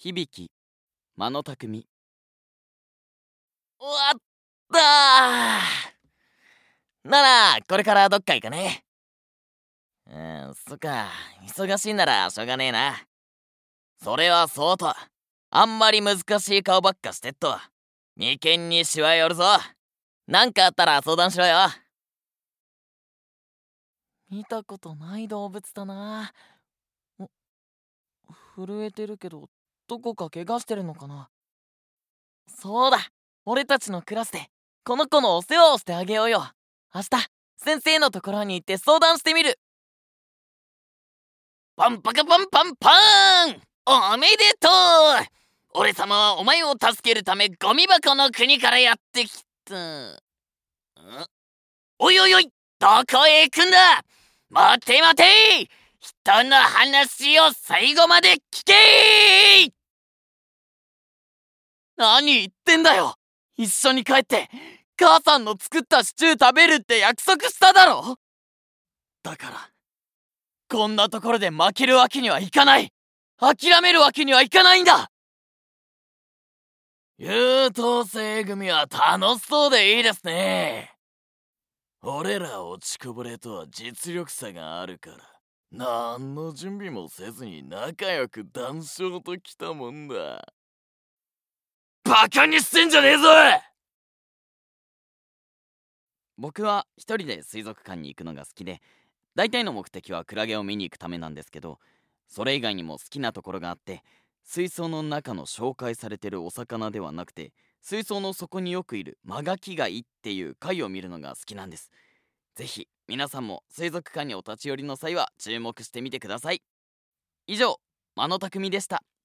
響、間の匠。終わったー。ならこれからどっか行かね。そっか、忙しいならしょうがねえな。それはそうと、あんまり難しい顔ばっかしてっと眉間にしわ寄るぞ。なんかあったら相談しろよ。見たことない動物だな。震えてるけど、どこか怪我してるのかな。そうだ、俺たちのクラスでこの子のお世話をしてあげようよ。明日先生のところに行って相談してみる。パンパカパンパンパーン、おめでとう。俺様はお前を助けるためゴミ箱の国からやってきた。おいおいおい、どこへ行くんだ。待て待て、人の話を最後まで聞けー。何言ってんだよ。一緒に帰って母さんの作ったシチュー食べるって約束しただろ。だからこんなところで負けるわけにはいかない。諦めるわけにはいかないんだ。優等生組は楽しそうでいいですね。俺ら落ちこぼれとは実力差があるから、何の準備もせずに仲良く談笑ときたもんだ。バカにしてんじゃねえぞ。僕は一人で水族館に行くのが好きで、大体の目的はクラゲを見に行くためなんですけど、それ以外にも好きなところがあって、水槽の中の紹介されてるお魚ではなくて、水槽の底によくいるマガキガイっていう貝を見るのが好きなんです。ぜひ皆さんも水族館にお立ち寄りの際は注目してみてください。以上、間の匠でした。